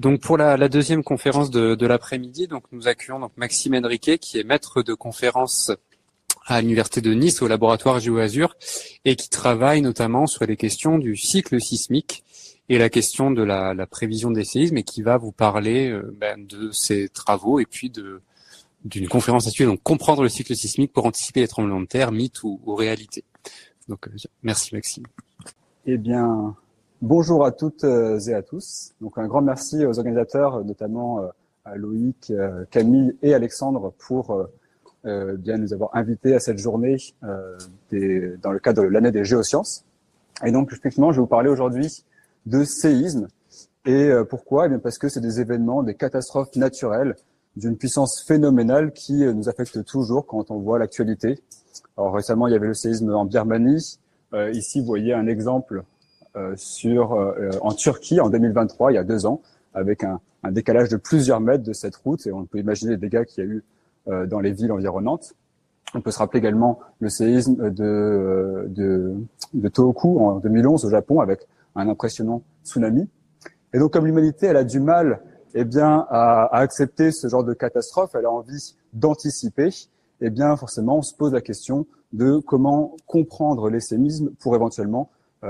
Donc pour la deuxième conférence de l'après-midi, donc nous accueillons donc Maxime Henriquet, qui est maître de conférence à l'université de Nice au laboratoire GeoAzur et qui travaille notamment sur les questions du cycle sismique et la question de la prévision des séismes, et qui va vous parler de ses travaux et puis d'une conférence intitulée donc comprendre le cycle sismique pour anticiper les tremblements de terre, mythe ou réalité. Donc merci Maxime. Eh bien, bonjour à toutes et à tous. Donc un grand merci aux organisateurs, notamment à Loïc, Camille et Alexandre pour bien nous avoir invités à cette journée dans le cadre de l'année des géosciences. Et donc effectivement, je vais vous parler aujourd'hui de séismes. Et pourquoi ? Eh bien parce que c'est des événements, des catastrophes naturelles d'une puissance phénoménale qui nous affecte toujours quand on voit l'actualité. Alors récemment, il y avait le séisme en Birmanie. Ici, vous voyez un exemple en Turquie en 2023, il y a 2 ans, avec un décalage de plusieurs mètres de cette route, et on peut imaginer les dégâts qu'il y a eu dans les villes environnantes. On peut se rappeler également le séisme de Tohoku en 2011 au Japon, avec un impressionnant tsunami. Et donc, comme l'humanité, elle a du mal, à accepter ce genre de catastrophe, elle a envie d'anticiper, forcément, on se pose la question de comment comprendre les séismes pour éventuellement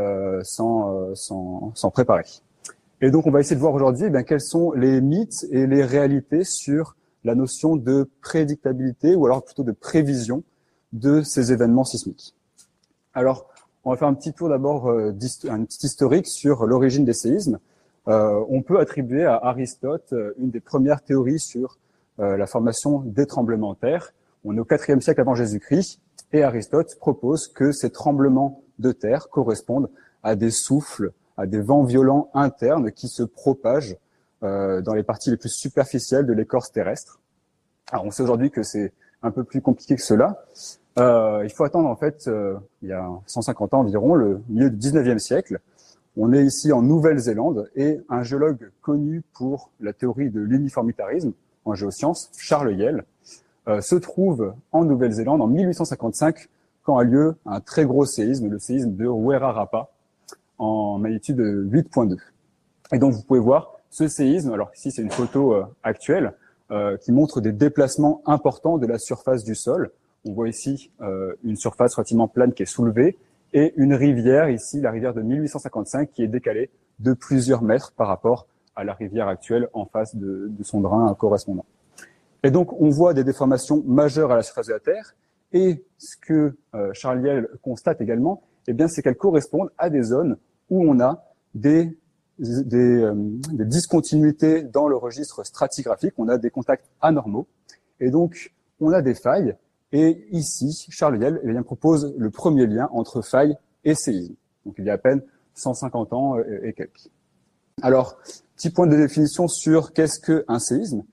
s'en préparer. Et donc, on va essayer de voir aujourd'hui quels sont les mythes et les réalités sur la notion de prédictabilité, ou alors plutôt de prévision de ces événements sismiques. Alors, on va faire un petit tour d'abord, un petit historique sur l'origine des séismes. On peut attribuer à Aristote une des premières théories sur la formation des tremblements de terre. On est au IVe siècle avant Jésus-Christ, et Aristote propose que ces tremblements de terre correspondent à des souffles, à des vents violents internes qui se propagent dans les parties les plus superficielles de l'écorce terrestre. Alors on sait aujourd'hui que c'est un peu plus compliqué que cela. Il faut attendre il y a 150 ans environ, le milieu du XIXe siècle. On est ici en Nouvelle-Zélande, et un géologue connu pour la théorie de l'uniformitarisme en géosciences, Charles Lyell, se trouve en Nouvelle-Zélande en 1855 quand a lieu un très gros séisme, le séisme de Wairarapa, en magnitude 8.2. Et donc vous pouvez voir ce séisme, alors ici c'est une photo actuelle, qui montre des déplacements importants de la surface du sol. On voit ici une surface relativement plane qui est soulevée, et une rivière, ici la rivière de 1855, qui est décalée de plusieurs mètres par rapport à la rivière actuelle en face de son drain correspondant. Et donc on voit des déformations majeures à la surface de la Terre, et ce que Charles Lyell constate également, c'est qu'elles correspondent à des zones où on a des discontinuités dans le registre stratigraphique, on a des contacts anormaux, et donc on a des failles. Et ici, Charles Lyell propose le premier lien entre failles et séisme. Donc il y a à peine 150 ans et quelques. Alors, petit point de définition sur qu'est-ce qu'un séisme.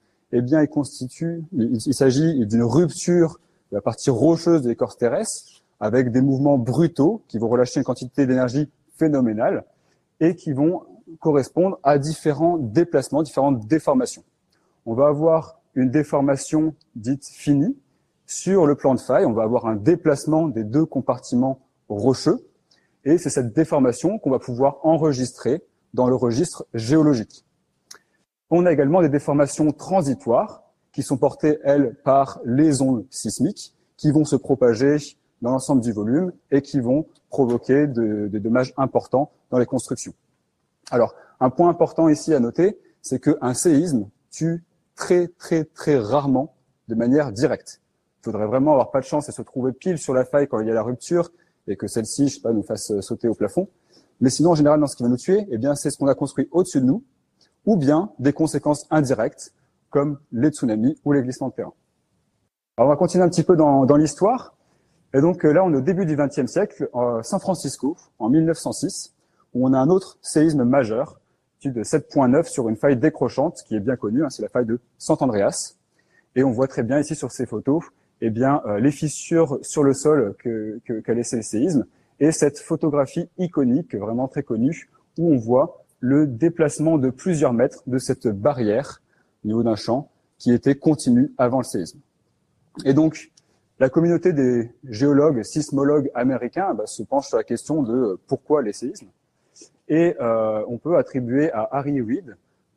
Il s'agit d'une rupture de la partie rocheuse de l'écorce terrestre, avec des mouvements brutaux qui vont relâcher une quantité d'énergie phénoménale et qui vont correspondre à différents déplacements, différentes déformations. On va avoir une déformation dite finie. Sur le plan de faille, on va avoir un déplacement des 2 compartiments rocheux, et c'est cette déformation qu'on va pouvoir enregistrer dans le registre géologique. On a également des déformations transitoires qui sont portées, elles, par les ondes sismiques qui vont se propager dans l'ensemble du volume et qui vont provoquer des dommages importants dans les constructions. Alors, un point important ici à noter, c'est qu'un séisme tue très, très, très rarement de manière directe. Il faudrait vraiment avoir pas de chance et se trouver pile sur la faille quand il y a la rupture et que celle-ci, nous fasse sauter au plafond. Mais sinon, en général, ce qui va nous tuer, c'est ce qu'on a construit au-dessus de nous, ou bien des conséquences indirectes, comme les tsunamis ou les glissements de terrain. Alors, on va continuer un petit peu dans l'histoire. Et donc là, on est au début du XXe siècle, à San Francisco, en 1906, où on a un autre séisme majeur, de 7.9 sur une faille décrochante, qui est bien connue, c'est la faille de Sant Andreas. Et on voit très bien ici sur ces photos, les fissures sur le sol qu'a laissé le séisme, et cette photographie iconique, vraiment très connue, où on voit le déplacement de plusieurs mètres de cette barrière au niveau d'un champ qui était continue avant le séisme. Et donc, la communauté des géologues, sismologues américains se penche sur la question de pourquoi les séismes. Et on peut attribuer à Harry Reid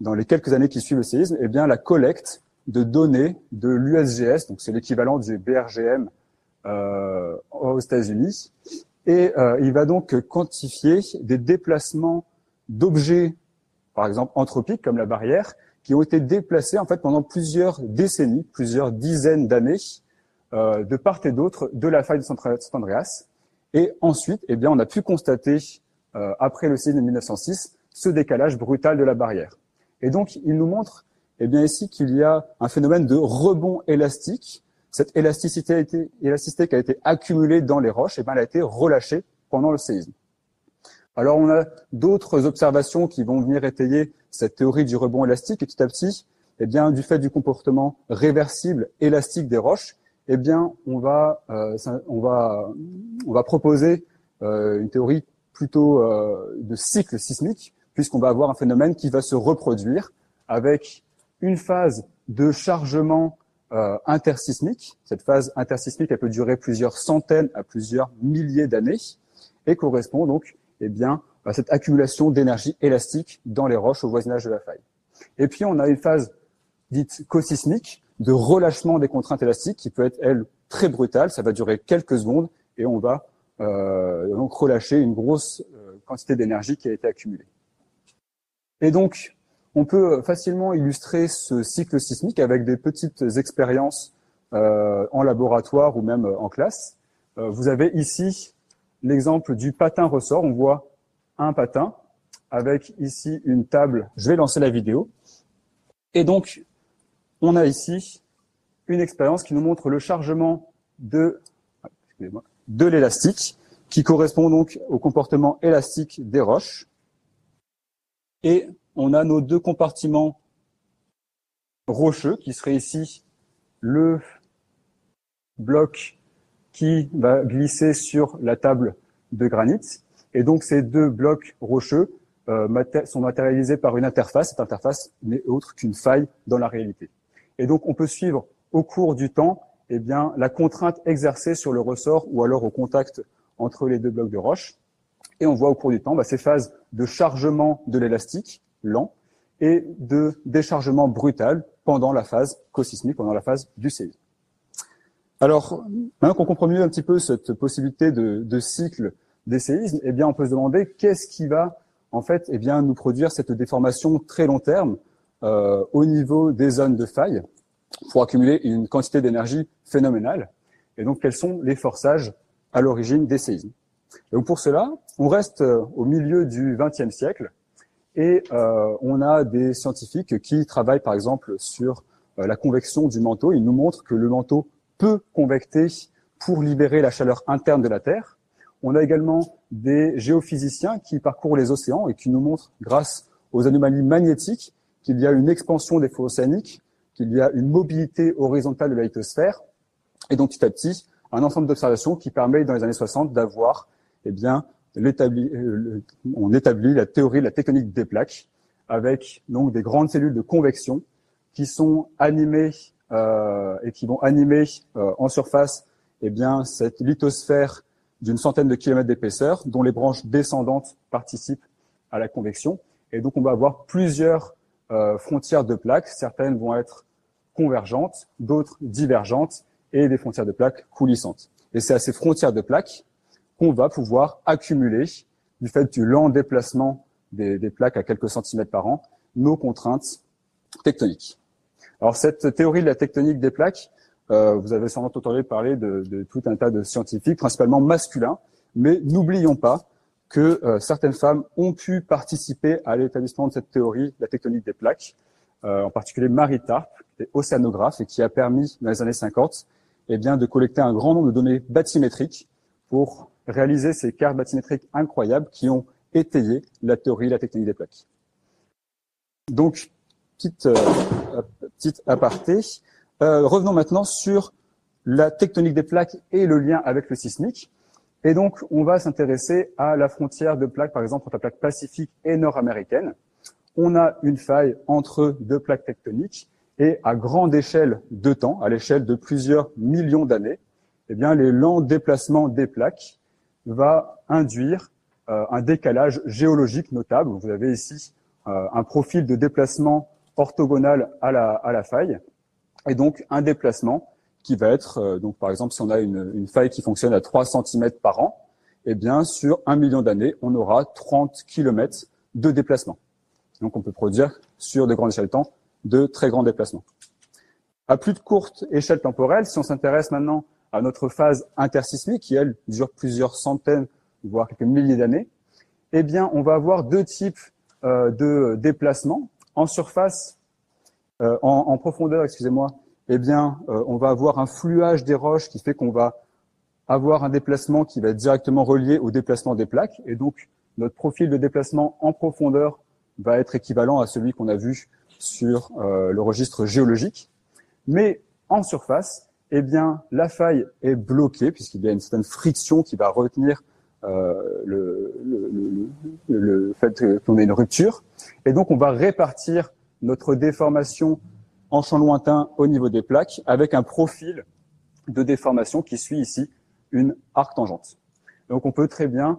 dans les quelques années qui suivent le séisme, eh bien, la collecte de données de l'USGS, donc c'est l'équivalent du BRGM aux États-Unis, et il va donc quantifier des déplacements d'objets, par exemple anthropiques comme la barrière, qui ont été déplacés en fait pendant plusieurs décennies, plusieurs dizaines d'années, de part et d'autre de la faille de Sant Andreas. Et ensuite, eh bien, on a pu constater, après le séisme de 1906, ce décalage brutal de la barrière. Et donc, il nous montre, eh bien, ici qu'il y a un phénomène de rebond élastique. Cette élasticité qui a été accumulée dans les roches, eh bien, elle a été relâchée pendant le séisme. Alors, on a d'autres observations qui vont venir étayer cette théorie du rebond élastique, et petit à petit, eh bien, du fait du comportement réversible élastique des roches, eh bien, on va proposer une théorie plutôt de cycle sismique, puisqu'on va avoir un phénomène qui va se reproduire avec une phase de chargement intersismique. Cette phase intersismique, elle peut durer plusieurs centaines à plusieurs milliers d'années et correspond donc, eh bien, à cette accumulation d'énergie élastique dans les roches au voisinage de la faille. Et puis, on a une phase dite cosismique de relâchement des contraintes élastiques qui peut être, elle, très brutale. Ça va durer quelques secondes et on va donc relâcher une grosse quantité d'énergie qui a été accumulée. Et donc, on peut facilement illustrer ce cycle sismique avec des petites expériences en laboratoire ou même en classe. Vous avez ici l'exemple du patin ressort. On voit un patin avec ici une table. Je vais lancer la vidéo. Et donc, on a ici une expérience qui nous montre le chargement de l'élastique, qui correspond donc au comportement élastique des roches. Et on a nos deux compartiments rocheux, qui serait ici le bloc qui va glisser sur la table de granit. Et donc, ces deux blocs rocheux sont matérialisés par une interface. Cette interface n'est autre qu'une faille dans la réalité. Et donc, on peut suivre au cours du temps, eh bien, la contrainte exercée sur le ressort ou alors au contact entre les deux blocs de roche. Et on voit au cours du temps ces phases de chargement de l'élastique lent et de déchargement brutal pendant la phase cosismique, pendant la phase du séisme. Alors, maintenant qu'on comprend mieux un petit peu cette possibilité de cycle des séismes, eh bien, on peut se demander qu'est-ce qui va, en fait, eh bien, nous produire cette déformation très long terme au niveau des zones de faille pour accumuler une quantité d'énergie phénoménale. Et donc, quels sont les forçages à l'origine des séismes? Et donc, pour cela, on reste au milieu du XXe siècle et on a des scientifiques qui travaillent, par exemple, sur la convection du manteau. Ils nous montrent que le manteau peut convecter pour libérer la chaleur interne de la Terre. On a également des géophysiciens qui parcourent les océans et qui nous montrent, grâce aux anomalies magnétiques, qu'il y a une expansion des fonds océaniques, qu'il y a une mobilité horizontale de la lithosphère, et donc petit à petit, un ensemble d'observations qui permet, dans les années 60, d'avoir, eh bien, on établit la théorie de la tectonique des plaques, avec donc des grandes cellules de convection qui sont animées et qui vont animer en surface, eh bien, cette lithosphère d'une centaine de kilomètres d'épaisseur, dont les branches descendantes participent à la convection. Et donc, on va avoir plusieurs frontières de plaques. Certaines vont être convergentes, d'autres divergentes, et des frontières de plaques coulissantes. Et c'est à ces frontières de plaques qu'on va pouvoir accumuler, du fait du lent déplacement des plaques à quelques centimètres par an, nos contraintes tectoniques. Alors, cette théorie de la tectonique des plaques, vous avez sûrement entendu parler de tout un tas de scientifiques, principalement masculins, mais n'oublions pas que certaines femmes ont pu participer à l'établissement de cette théorie, la tectonique des plaques, en particulier Marie Tarp, qui est océanographe et qui a permis, dans les années 50, eh bien, de collecter un grand nombre de données bathymétriques pour réaliser ces cartes bathymétriques incroyables qui ont étayé la théorie de la tectonique des plaques. Donc, petite aparté. Revenons maintenant sur la tectonique des plaques et le lien avec le sismique. Et donc, on va s'intéresser à la frontière de plaques, par exemple, entre la plaque pacifique et nord-américaine. On a une faille entre deux plaques tectoniques et à grande échelle de temps, à l'échelle de plusieurs millions d'années, eh bien, les lents déplacements des plaques va induire un décalage géologique notable. Vous avez ici, un profil de déplacement orthogonal à la faille, et donc un déplacement qui va être, donc par exemple, si on a une faille qui fonctionne à 3 cm par an, eh bien sur 1 million d'années, on aura 30 km de déplacement. Donc on peut produire sur de grandes échelles de temps de très grands déplacements. À plus de courte échelle temporelle, si on s'intéresse maintenant à notre phase intersismique, qui elle dure plusieurs centaines, voire quelques milliers d'années, eh bien on va avoir deux types de déplacements. En surface, en profondeur, excusez-moi, eh bien on va avoir un fluage des roches qui fait qu'on va avoir un déplacement qui va être directement relié au déplacement des plaques, et donc notre profil de déplacement en profondeur va être équivalent à celui qu'on a vu sur le registre géologique. Mais en surface, eh bien, la faille est bloquée puisqu'il y a une certaine friction qui va retenir le fait qu'on ait une rupture. Et donc, on va répartir notre déformation en champ lointain au niveau des plaques avec un profil de déformation qui suit ici une arctangente. Donc, on peut très bien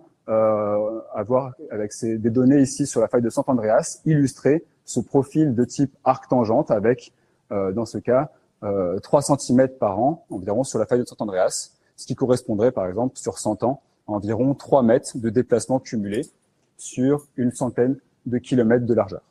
avoir, avec des données ici sur la faille de Sant Andreas, illustrer ce profil de type arctangente avec, dans ce cas, 3 cm par an environ sur la faille de Sant Andreas, ce qui correspondrait par exemple sur 100 ans à environ 3 mètres de déplacement cumulé sur une centaine de kilomètres de largeur.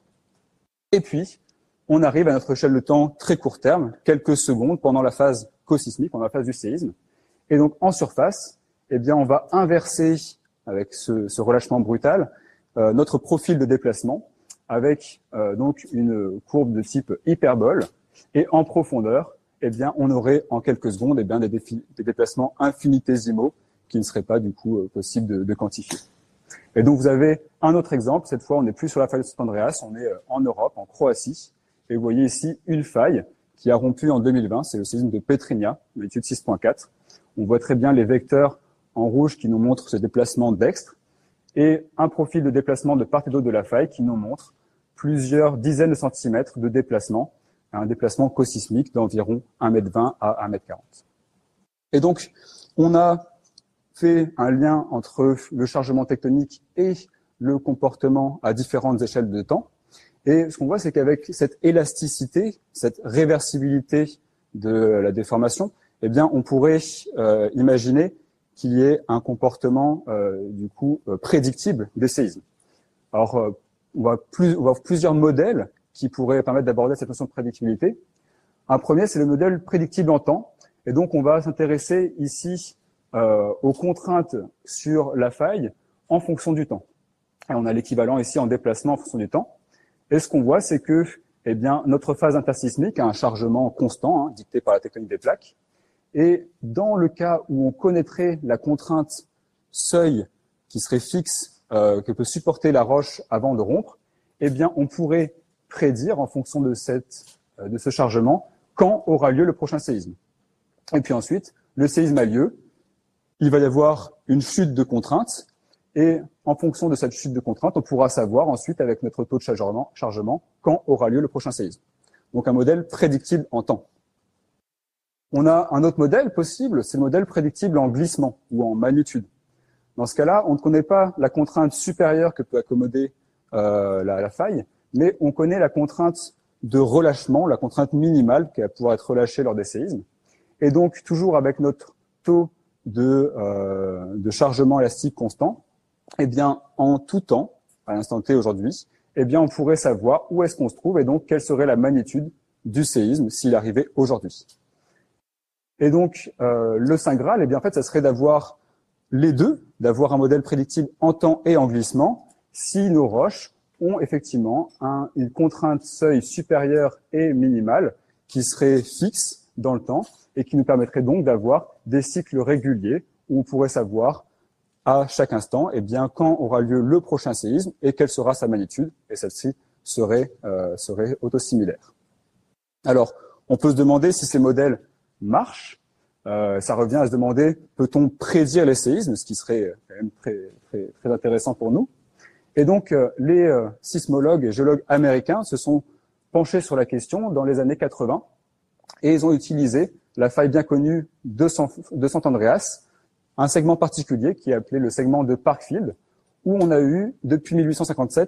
Et puis, on arrive à notre échelle de temps très court terme, quelques secondes pendant la phase cosismique, pendant la phase du séisme. Et donc en surface, eh bien, on va inverser avec ce relâchement brutal notre profil de déplacement avec donc une courbe de type hyperbole. Et en profondeur, eh bien, on aurait en quelques secondes eh bien, des déplacements infinitésimaux qui ne seraient pas du coup possibles de quantifier. Et donc vous avez un autre exemple. Cette fois, on n'est plus sur la faille de Sant Andreas, on est en Europe, en Croatie. Et vous voyez ici une faille qui a rompu en 2020. C'est le séisme de Petrinja, magnitude 6.4. On voit très bien les vecteurs en rouge qui nous montrent ce déplacement dextre et un profil de déplacement de part et d'autre de la faille qui nous montre plusieurs dizaines de centimètres de déplacement, un déplacement cosismique d'environ 1,20 m à 1,40 m. Et donc, on a fait un lien entre le chargement tectonique et le comportement à différentes échelles de temps. Et ce qu'on voit, c'est qu'avec cette élasticité, cette réversibilité de la déformation, eh bien, on pourrait imaginer qu'il y ait un comportement du coup prédictible des séismes. Alors, on va avoir plusieurs modèles qui pourraient permettre d'aborder cette notion de prédictibilité. Un premier, c'est le modèle prédictible en temps. Et donc, on va s'intéresser ici aux contraintes sur la faille en fonction du temps. Et on a l'équivalent ici en déplacement en fonction du temps. Et ce qu'on voit, c'est que eh bien, notre phase intersismique a un chargement constant, dicté par la tectonique des plaques. Et dans le cas où on connaîtrait la contrainte seuil qui serait fixe, que peut supporter la roche avant de rompre, eh bien, on pourrait prédire en fonction de ce chargement quand aura lieu le prochain séisme. Et puis ensuite, le séisme a lieu, il va y avoir une chute de contrainte, et en fonction de cette chute de contrainte, on pourra savoir ensuite avec notre taux de chargement quand aura lieu le prochain séisme. Donc un modèle prédictible en temps. On a un autre modèle possible, c'est le modèle prédictible en glissement ou en magnitude. Dans ce cas-là, on ne connaît pas la contrainte supérieure que peut accommoder la faille, mais on connaît la contrainte de relâchement, la contrainte minimale qui va pouvoir être relâchée lors des séismes. Et donc, toujours avec notre taux de chargement élastique constant, eh bien, en tout temps, à l'instant T aujourd'hui, eh bien, on pourrait savoir où est-ce qu'on se trouve et donc quelle serait la magnitude du séisme s'il arrivait aujourd'hui. Et donc, le Saint Graal, eh bien, en fait, ça serait d'avoir les deux, d'avoir un modèle prédictible en temps et en glissement, si nos roches ont effectivement une contrainte seuil supérieure et minimale qui serait fixe dans le temps et qui nous permettrait donc d'avoir des cycles réguliers où on pourrait savoir à chaque instant, eh bien, quand aura lieu le prochain séisme et quelle sera sa magnitude, et celle-ci serait autosimilaire. Alors, on peut se demander si ces modèles marchent. Ça revient à se demander, peut-on prédire les séismes, ce qui serait quand même très intéressant pour nous. Et donc, les sismologues et géologues américains se sont penchés sur la question dans les années 80 et ils ont utilisé la faille bien connue de Sant Andreas, un segment particulier qui est appelé le segment de Parkfield, où on a eu, depuis 1857,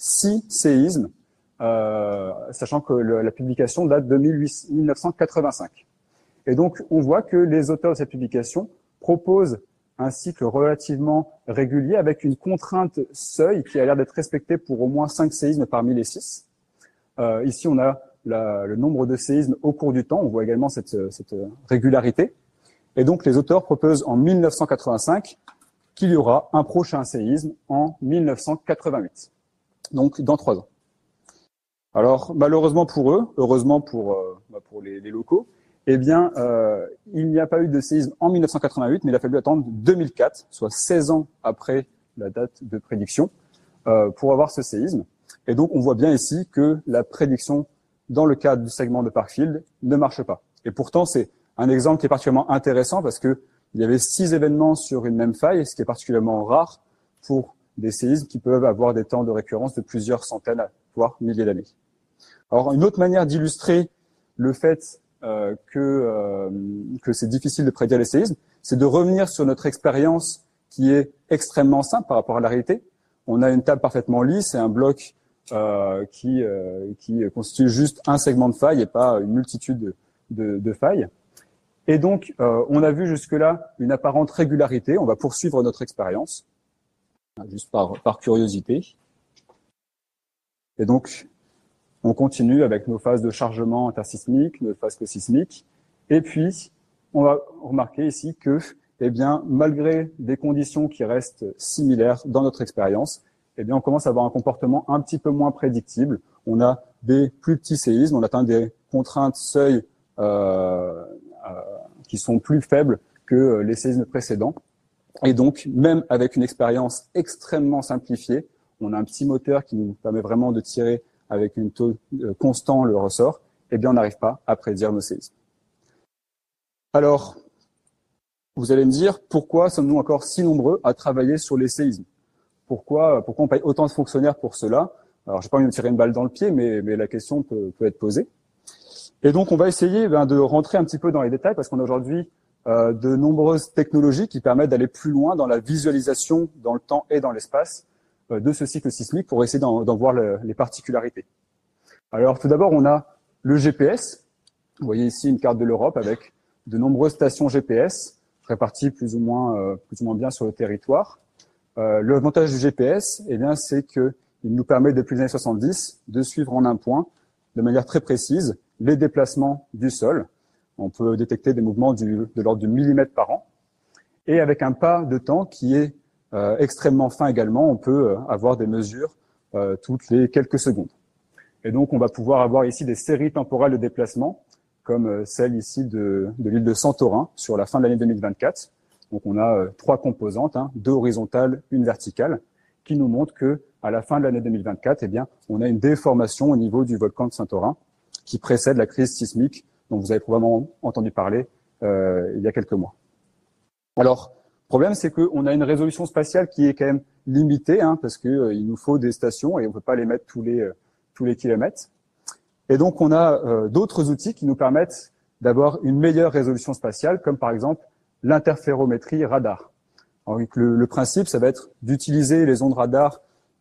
6 séismes, sachant que la publication date de 1985. Et donc, on voit que les auteurs de cette publication proposent un cycle relativement régulier avec une contrainte seuil qui a l'air d'être respectée pour au moins 5 séismes parmi les 6. Ici, on a le nombre de séismes au cours du temps. On voit également cette régularité. Et donc, les auteurs proposent en 1985 qu'il y aura un prochain séisme en 1988. Donc, dans 3 ans. Alors, malheureusement pour eux, heureusement pour les locaux, eh bien, il n'y a pas eu de séisme en 1988, mais il a fallu attendre 2004, soit 16 ans après la date de prédiction, pour avoir ce séisme. Et donc, on voit bien ici que la prédiction dans le cadre du segment de Parkfield ne marche pas. Et pourtant, c'est un exemple qui est particulièrement intéressant parce que il y avait 6 événements sur une même faille, ce qui est particulièrement rare pour des séismes qui peuvent avoir des temps de récurrence de plusieurs centaines, voire milliers d'années. Alors, une autre manière d'illustrer le fait que c'est difficile de prédire les séismes, c'est de revenir sur notre expérience qui est extrêmement simple par rapport à la réalité. On a une table parfaitement lisse et un bloc qui constitue juste un segment de faille et pas une multitude de failles. Et donc, on a vu jusque-là une apparente régularité. On va poursuivre notre expérience, juste par curiosité. Et donc, on continue avec nos phases de chargement intersismique, nos phases cosismiques. Et puis, on va remarquer ici que, eh bien, malgré des conditions qui restent similaires dans notre expérience, eh bien, on commence à avoir un comportement un petit peu moins prédictible. On a des plus petits séismes, on atteint des contraintes seuil qui sont plus faibles que les séismes précédents. Et donc, même avec une expérience extrêmement simplifiée, on a un petit moteur qui nous permet vraiment de tirer avec une taux constant le ressort, eh bien, on n'arrive pas à prédire nos séismes. Alors, vous allez me dire, pourquoi sommes-nous encore si nombreux à travailler sur les séismes? Pourquoi on paye autant de fonctionnaires pour cela? Alors, je n'ai pas envie de me tirer une balle dans le pied, mais la question peut être posée. Et donc, on va essayer de rentrer un petit peu dans les détails, parce qu'on a aujourd'hui de nombreuses technologies qui permettent d'aller plus loin dans la visualisation dans le temps et dans l'espace de ce cycle sismique pour essayer d'en voir les particularités. Alors, tout d'abord, on a le GPS. Vous voyez ici une carte de l'Europe avec de nombreuses stations GPS réparties plus ou moins bien sur le territoire. L'avantage du GPS, eh bien, c'est que il nous permet depuis les années 70 de suivre en un point, de manière très précise, les déplacements du sol. On peut détecter des mouvements de l'ordre du millimètre par an. Et avec un pas de temps qui est extrêmement fin également, on peut avoir des mesures toutes les quelques secondes. Et donc, on va pouvoir avoir ici des séries temporelles de déplacement, comme celle ici de l'île de Santorin sur la fin de l'année 2024. Donc, on a 3 composantes, 2 horizontales, 1 verticale, qui nous montrent que à la fin de l'année 2024, eh bien, on a une déformation au niveau du volcan de Santorin qui précède la crise sismique dont vous avez probablement entendu parler il y a quelques mois. Alors, le problème, c'est qu'on a une résolution spatiale qui est quand même limitée, parce que il nous faut des stations et on ne peut pas les mettre tous les kilomètres. Et donc, on a d'autres outils qui nous permettent d'avoir une meilleure résolution spatiale, comme par exemple l'interférométrie radar. Alors, le principe, ça va être d'utiliser les ondes radar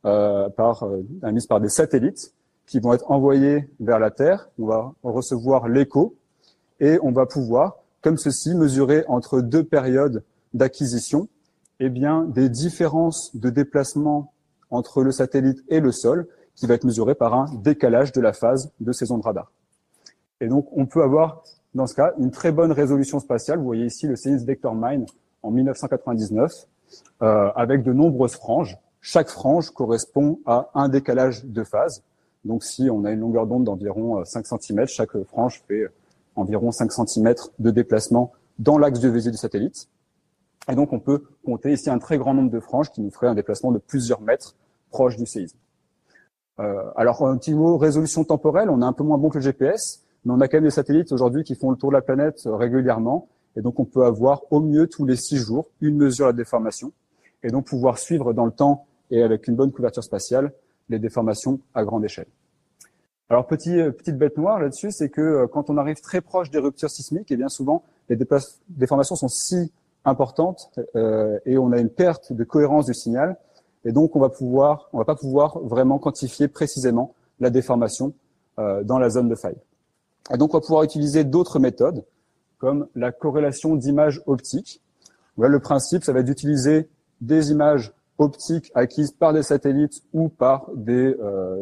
émises par des satellites qui vont être envoyés vers la Terre. On va recevoir l'écho et on va pouvoir, comme ceci, mesurer entre 2 périodes d'acquisition, eh bien, des différences de déplacement entre le satellite et le sol qui va être mesuré par un décalage de la phase de ces ondes radar. Et donc, on peut avoir, dans ce cas, une très bonne résolution spatiale. Vous voyez ici le séisme d'Hector Mine en 1999, avec de nombreuses franges. Chaque frange correspond à un décalage de phase. Donc, si on a une longueur d'onde d'environ 5 cm, chaque frange fait environ 5 cm de déplacement dans l'axe de visée du satellite. Et donc, on peut compter ici un très grand nombre de franges qui nous ferait un déplacement de plusieurs mètres proche du séisme. Alors, un petit mot résolution temporelle, on est un peu moins bon que le GPS, mais on a quand même des satellites aujourd'hui qui font le tour de la planète régulièrement. Et donc, on peut avoir au mieux tous les 6 jours une mesure de la déformation et donc pouvoir suivre dans le temps et avec une bonne couverture spatiale les déformations à grande échelle. Alors, petite bête noire là-dessus, c'est que quand on arrive très proche des ruptures sismiques, et bien souvent, les déformations sont si importantes et on a une perte de cohérence du signal Et donc, on va pas pouvoir vraiment quantifier précisément la déformation dans la zone de faille. Et donc, on va pouvoir utiliser d'autres méthodes, comme la corrélation d'images optiques. Voilà, le principe, ça va être d'utiliser des images optiques acquises par des satellites ou par des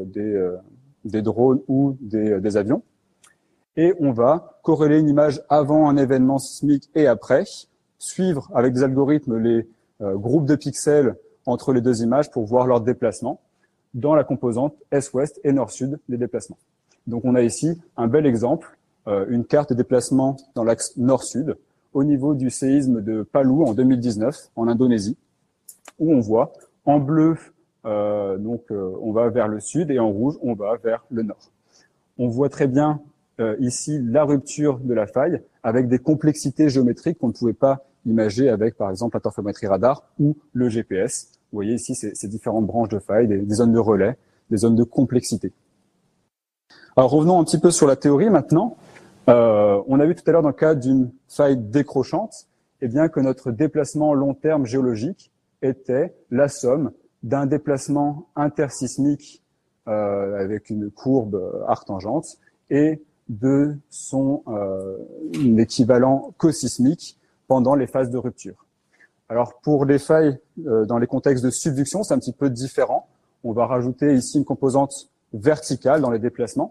drones ou des avions. Et on va corréler une image avant un événement sismique et après, suivre avec des algorithmes les groupes de pixels entre les deux images pour voir leur déplacement dans la composante est-ouest et nord-sud des déplacements. Donc on a ici un bel exemple, une carte de déplacement dans l'axe nord-sud au niveau du séisme de Palu en 2019 en Indonésie, où on voit en bleu, on va vers le sud et en rouge, on va vers le nord. On voit très bien ici la rupture de la faille avec des complexités géométriques qu'on ne pouvait pas imager avec, par exemple, l'interférométrie radar ou le GPS. Vous voyez ici ces différentes branches de faille, des zones de relais, des zones de complexité. Alors revenons un petit peu sur la théorie maintenant. On a vu tout à l'heure dans le cas d'une faille décrochante, eh bien que notre déplacement long terme géologique était la somme d'un déplacement intersismique avec une courbe arctangente et de son équivalent cosismique pendant les phases de rupture. Alors pour les failles dans les contextes de subduction, c'est un petit peu différent. On va rajouter ici une composante verticale dans les déplacements.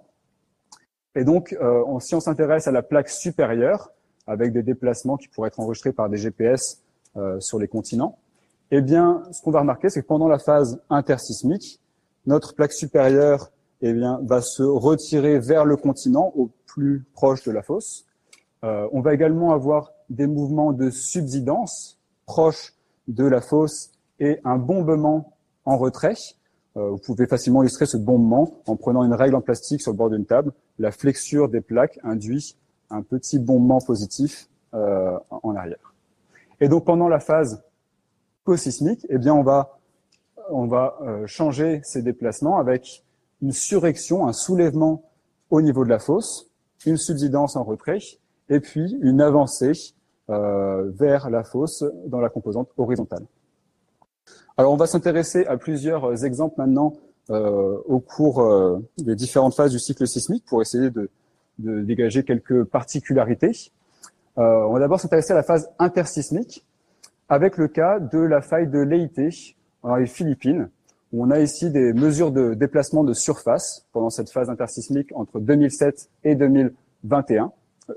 Et donc, si on s'intéresse à la plaque supérieure, avec des déplacements qui pourraient être enregistrés par des GPS sur les continents, eh bien, ce qu'on va remarquer, c'est que pendant la phase intersismique, notre plaque supérieure va se retirer vers le continent au plus proche de la fosse. On va également avoir des mouvements de subsidence proches de la fosse et un bombement en retrait. Vous pouvez facilement illustrer ce bombement en prenant une règle en plastique sur le bord d'une table. La flexure des plaques induit un petit bombement positif en arrière. Et donc pendant la phase cosismique, eh bien on va changer ces déplacements avec une surrection, un soulèvement au niveau de la fosse, une subsidence en retrait, et puis une avancée vers la fosse dans la composante horizontale. Alors, on va s'intéresser à plusieurs exemples maintenant au cours des différentes phases du cycle sismique pour essayer de dégager quelques particularités. On va d'abord s'intéresser à la phase intersismique avec le cas de la faille de Leyte dans les Philippines, où on a ici des mesures de déplacement de surface pendant cette phase intersismique entre 2007 et 2021.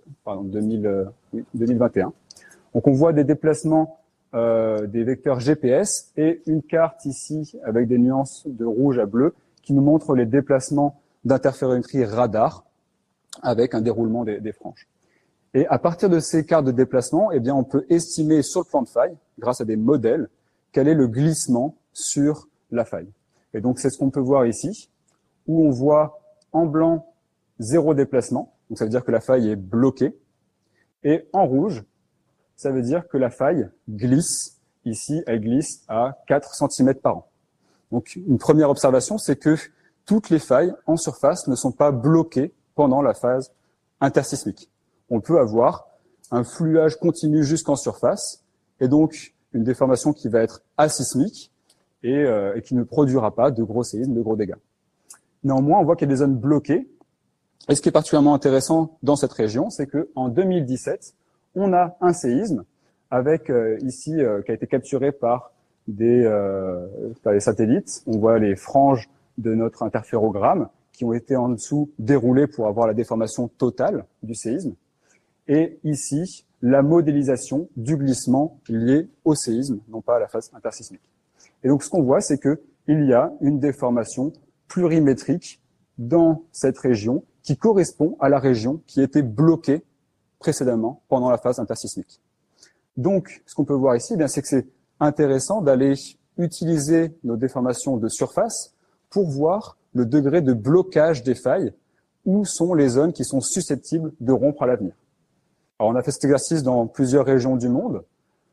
2021. Donc, on voit des déplacements des vecteurs GPS et une carte ici avec des nuances de rouge à bleu qui nous montre les déplacements d'interférométrie radar avec un déroulement des franges. Et à partir de ces cartes de déplacement, eh bien, on peut estimer sur le plan de faille, grâce à des modèles, quel est le glissement sur la faille. Et donc, c'est ce qu'on peut voir ici, où on voit en blanc 0 déplacement, donc ça veut dire que la faille est bloquée, et en rouge, ça veut dire que la faille glisse. Ici, elle glisse à 4 cm par an. Donc, une première observation, c'est que toutes les failles en surface ne sont pas bloquées pendant la phase intersismique. On peut avoir un fluage continu jusqu'en surface, et donc une déformation qui va être asismique et qui ne produira pas de gros séismes, de gros dégâts. Néanmoins, on voit qu'il y a des zones bloquées. Et ce qui est particulièrement intéressant dans cette région, c'est qu'en 2017, on a un séisme avec ici qui a été capturé par des satellites. On voit les franges de notre interférogramme qui ont été en dessous déroulées pour avoir la déformation totale du séisme. Et ici, la modélisation du glissement lié au séisme, non pas à la phase intersismique. Et donc, ce qu'on voit, c'est que il y a une déformation plurimétrique dans cette région qui correspond à la région qui était bloquée précédemment pendant la phase intersismique. Donc, ce qu'on peut voir ici, eh bien, c'est que c'est intéressant d'aller utiliser nos déformations de surface pour voir le degré de blocage des failles, où sont les zones qui sont susceptibles de rompre à l'avenir. Alors, on a fait cet exercice dans plusieurs régions du monde.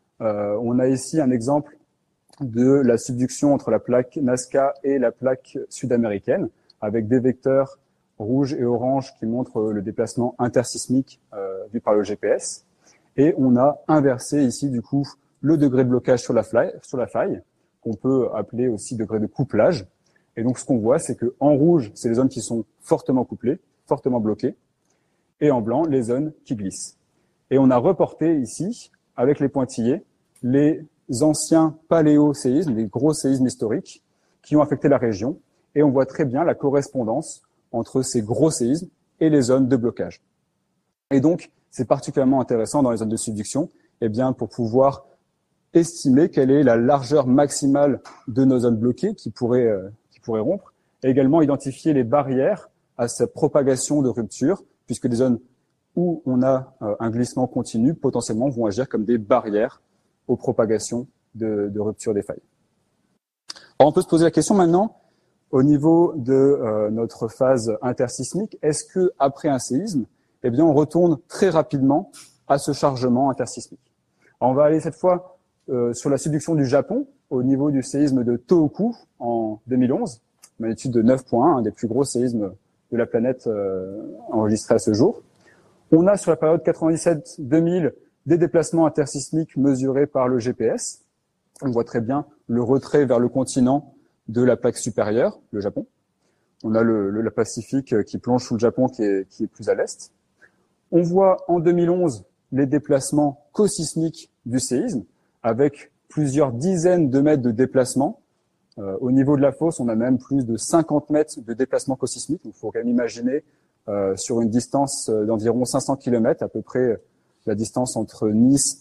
On a ici un exemple de la subduction entre la plaque Nazca et la plaque sud-américaine, avec des vecteurs rouge et orange qui montrent le déplacement intersismique vu par le GPS. Et on a inversé ici, du coup, le degré de blocage sur la faille, qu'on peut appeler aussi degré de couplage. Et donc, ce qu'on voit, c'est que en rouge, c'est les zones qui sont fortement couplées, fortement bloquées, et en blanc, les zones qui glissent. Et on a reporté ici, avec les pointillés, les anciens paléoséismes, les gros séismes historiques qui ont affecté la région. Et on voit très bien la correspondance entre ces gros séismes et les zones de blocage. Et donc, c'est particulièrement intéressant dans les zones de subduction, eh bien, pour pouvoir estimer quelle est la largeur maximale de nos zones bloquées qui pourraient rompre, et également identifier les barrières à cette propagation de rupture, puisque des zones où on a un glissement continu, potentiellement, vont agir comme des barrières aux propagations de rupture des failles. Alors, on peut se poser la question maintenant, au niveau de notre phase intersismique, est-ce que après un séisme, eh bien, on retourne très rapidement à ce chargement intersismique? Alors, on va aller cette fois sur la subduction du Japon, au niveau du séisme de Tohoku en 2011, magnitude de 9.1, un des plus gros séismes de la planète enregistrés à ce jour. On a sur la période 97-2000 des déplacements intersismiques mesurés par le GPS. On voit très bien le retrait vers le continent de la plaque supérieure, le Japon. On a le Pacifique qui plonge sous le Japon qui est plus à l'est. On voit en 2011 les déplacements cosismiques du séisme avec plusieurs dizaines de mètres de déplacement. Au niveau de la fosse, on a même plus de 50 mètres de déplacement cosismique. Il faut quand même imaginer sur une distance d'environ 500 km, à peu près la distance entre Nice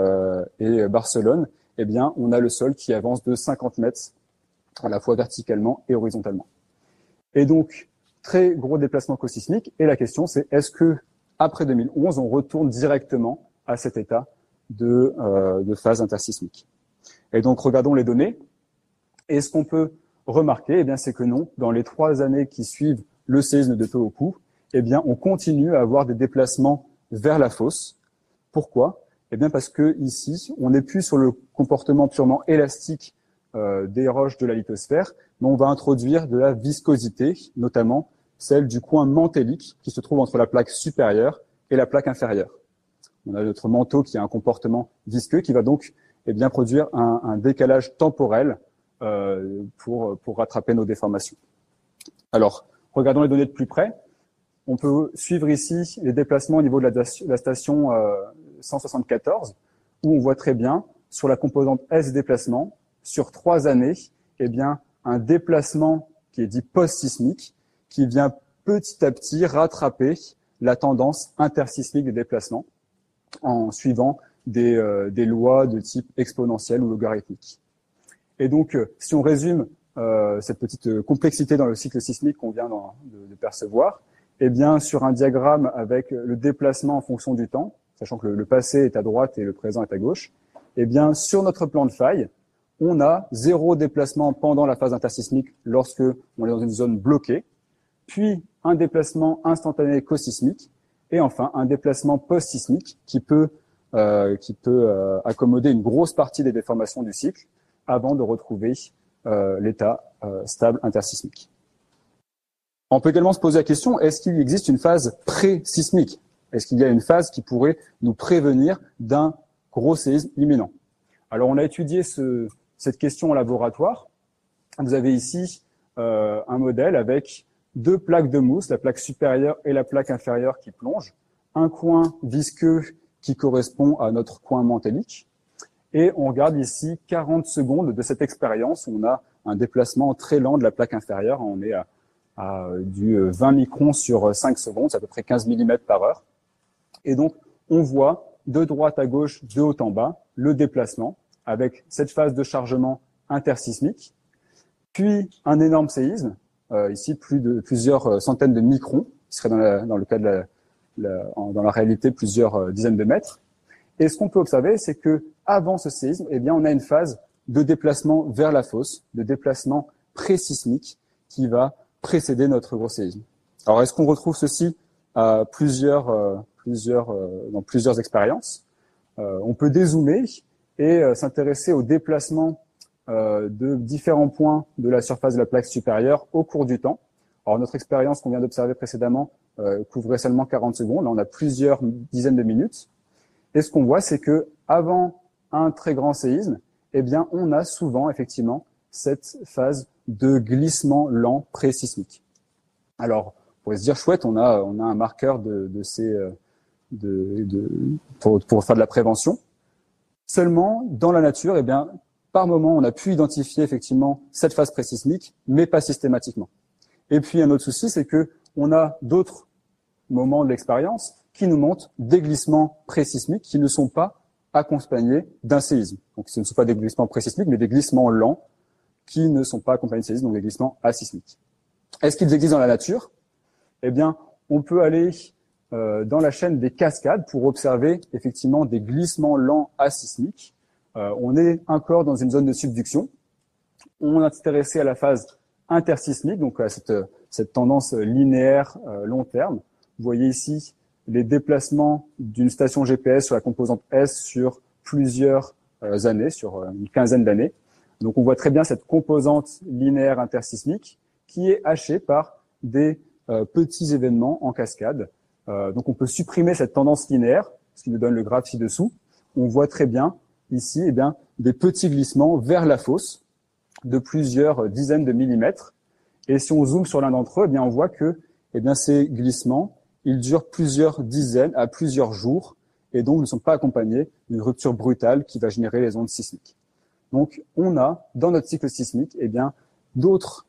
et Barcelone, eh bien, on a le sol qui avance de 50 mètres à la fois verticalement et horizontalement. Et donc, très gros déplacement cosismique. Et la question, c'est est-ce que après 2011, on retourne directement à cet état de phase intersismique? Et donc, regardons les données. Et ce qu'on peut remarquer, eh bien, c'est que non, dans les 3 années qui suivent le séisme de Tohoku, eh bien, on continue à avoir des déplacements vers la fosse. Pourquoi? Eh bien, parce que ici, on n'est plus sur le comportement purement élastique des roches de la lithosphère, mais on va introduire de la viscosité, notamment celle du coin mantélique qui se trouve entre la plaque supérieure et la plaque inférieure. On a notre manteau qui a un comportement visqueux qui va donc eh bien, produire un décalage temporel pour rattraper nos déformations. Alors, regardons les données de plus près. On peut suivre ici les déplacements au niveau de la station 174, où on voit très bien, sur la composante S déplacement, sur 3 années, eh bien, un déplacement qui est dit post-sismique, qui vient petit à petit rattraper la tendance intersismique des déplacements en suivant des lois de type exponentiel ou logarithmique. Et donc, si on résume cette petite complexité dans le cycle sismique qu'on vient de percevoir, eh bien, sur un diagramme avec le déplacement en fonction du temps, sachant que le passé est à droite et le présent est à gauche, eh bien, sur notre plan de faille, on a 0 déplacement pendant la phase intersismique lorsque on est dans une zone bloquée, puis un déplacement instantané cosismique, et enfin un déplacement post-sismique qui peut accommoder une grosse partie des déformations du cycle avant de retrouver l'état stable intersismique. On peut également se poser la question, est-ce qu'il existe une phase pré-sismique? Est-ce qu'il y a une phase qui pourrait nous prévenir d'un gros séisme imminent? Alors, on a étudié cette question en laboratoire. Vous avez ici un modèle avec 2 plaques de mousse, la plaque supérieure et la plaque inférieure qui plongent, un coin visqueux qui correspond à notre coin mantélique. Et on regarde ici 40 secondes de cette expérience où on a un déplacement très lent de la plaque inférieure. On est à du 20 microns sur 5 secondes, c'est à peu près 15 mm par heure. Et donc, on voit de droite à gauche, de haut en bas, le déplacement avec cette phase de chargement intersismique, puis un énorme séisme, ici plusieurs centaines de microns, qui serait dans le cas dans la réalité plusieurs dizaines de mètres. Et ce qu'on peut observer, c'est que avant ce séisme, eh bien, on a une phase de déplacement vers la fosse, de déplacement pré-sismique qui va précéder notre gros séisme. Alors, est-ce qu'on retrouve ceci à dans plusieurs expériences? On peut dézoomer et s'intéresser au déplacement de différents points de la surface de la plaque supérieure au cours du temps. Alors, notre expérience qu'on vient d'observer précédemment couvrait seulement 40 secondes. Là, on a plusieurs dizaines de minutes. Et ce qu'on voit, c'est que avant un très grand séisme, eh bien, on a souvent, effectivement, cette phase de glissement lent pré-sismique. Alors, on pourrait se dire, chouette, on a un marqueur pour faire de la prévention. Seulement, dans la nature, eh bien, par moment, on a pu identifier effectivement cette phase pré-sismique, mais pas systématiquement. Et puis, un autre souci, c'est que on a d'autres moments de l'expérience qui nous montrent des glissements pré-sismiques qui ne sont pas accompagnés d'un séisme. Donc, ce ne sont pas des glissements pré-sismiques, mais des glissements lents qui ne sont pas accompagnés de séisme, donc des glissements asismiques. Est-ce qu'ils existent dans la nature? Eh bien, on peut aller dans la chaîne des cascades pour observer effectivement des glissements lents asismiques. On est encore dans une zone de subduction. On est intéressé à la phase intersismique, donc à cette tendance linéaire long terme. Vous voyez ici les déplacements d'une station GPS sur la composante S sur plusieurs années, sur une quinzaine d'années. Donc on voit très bien cette composante linéaire intersismique qui est hachée par des petits événements en cascade. Donc on peut supprimer cette tendance linéaire, ce qui nous donne le graphe ci-dessous. On voit très bien ici eh bien, des petits glissements vers la fosse de plusieurs dizaines de millimètres. Et si on zoome sur l'un d'entre eux, eh bien, on voit que eh bien, ces glissements, ils durent plusieurs dizaines à plusieurs jours et donc ne sont pas accompagnés d'une rupture brutale qui va générer les ondes sismiques. Donc on a dans notre cycle sismique eh bien, d'autres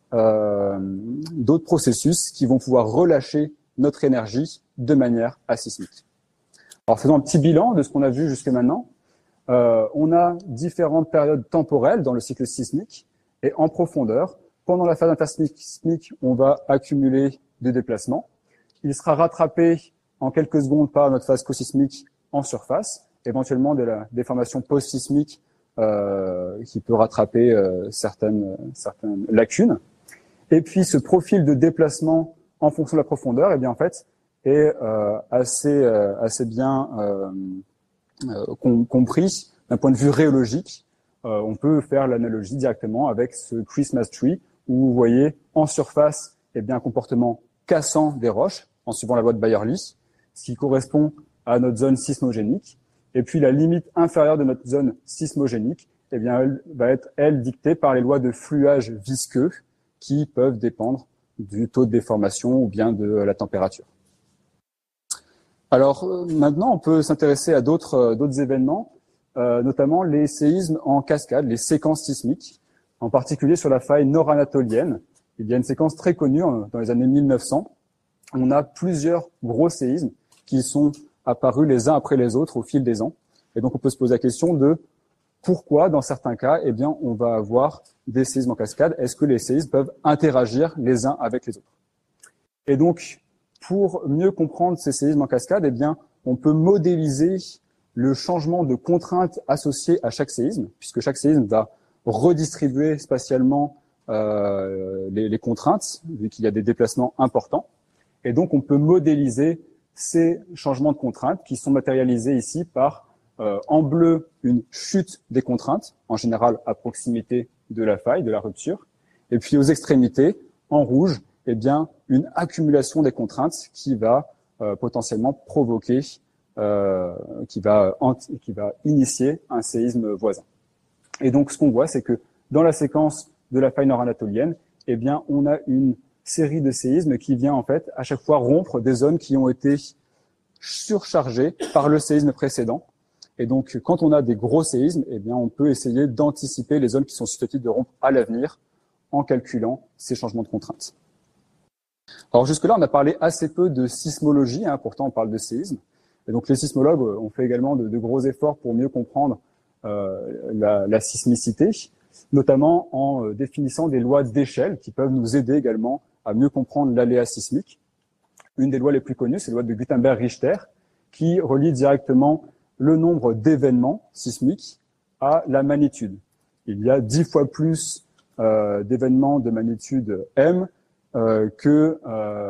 processus qui vont pouvoir relâcher notre énergie de manière asismique. Alors faisons un petit bilan de ce qu'on a vu jusqu'à maintenant. On a différentes périodes temporelles dans le cycle sismique et en profondeur. Pendant la phase intersismique, on va accumuler des déplacements. Il sera rattrapé en quelques secondes par notre phase cosismique en surface, éventuellement de la déformation post-sismique qui peut rattraper certaines lacunes. Et puis ce profil de déplacement en fonction de la profondeur, eh bien en fait, est assez bien compris d'un point de vue rhéologique. On peut faire l'analogie directement avec ce Christmas tree où vous voyez en surface eh bien, un comportement cassant des roches en suivant la loi de Byerlee, ce qui correspond à notre zone sismogénique. Et puis la limite inférieure de notre zone sismogénique eh bien, elle va être, elle, dictée par les lois de fluage visqueux qui peuvent dépendre du taux de déformation ou bien de la température. Alors maintenant, on peut s'intéresser à d'autres événements, notamment les séismes en cascade, les séquences sismiques, en particulier sur la faille nord-anatolienne. Il y a une séquence très connue dans les années 1900. On a plusieurs gros séismes qui sont apparus les uns après les autres au fil des ans. Et donc, on peut se poser la question de pourquoi, dans certains cas, eh bien, on va avoir des séismes en cascade. Est-ce que les séismes peuvent interagir les uns avec les autres? Et donc, pour mieux comprendre ces séismes en cascade, eh bien, on peut modéliser le changement de contraintes associées à chaque séisme, puisque chaque séisme va redistribuer spatialement les contraintes, vu qu'il y a des déplacements importants. Et donc, on peut modéliser ces changements de contraintes qui sont matérialisés ici par, en bleu, une chute des contraintes, en général à proximité de la faille, de la rupture. Et puis, aux extrémités, en rouge, eh bien, une accumulation des contraintes qui va potentiellement provoquer, qui va initier un séisme voisin. Et donc, ce qu'on voit, c'est que dans la séquence de la faille nord-anatolienne, eh bien, on a une série de séismes qui vient en fait à chaque fois rompre des zones qui ont été surchargées par le séisme précédent. Et donc, quand on a des gros séismes, eh bien, on peut essayer d'anticiper les zones qui sont susceptibles de rompre à l'avenir en calculant ces changements de contraintes. Alors jusque-là, on a parlé assez peu de sismologie, pourtant on parle de séisme. Et donc les sismologues ont fait également de gros efforts pour mieux comprendre la sismicité, notamment en définissant des lois d'échelle qui peuvent nous aider également à mieux comprendre l'aléa sismique. Une des lois les plus connues, c'est la loi de Gutenberg-Richter, qui relie directement le nombre d'événements sismiques à la magnitude. Il y a 10 fois plus d'événements de magnitude M que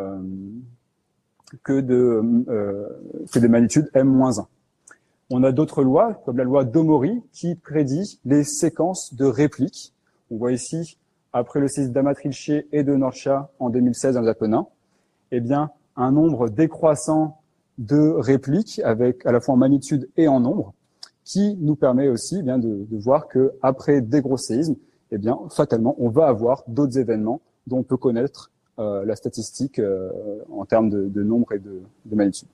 des magnitudes M-1. On a d'autres lois, comme la loi d'Omori, qui prédit les séquences de répliques. On voit ici, après le séisme d'Amatrice et de Norcia en 2016 dans les Apennins, eh bien, un nombre décroissant de répliques, avec à la fois en magnitude et en nombre, qui nous permet aussi de voir que après des gros séismes, fatalement, on va avoir d'autres événements dont on peut connaître la statistique en termes de nombre et de magnitude.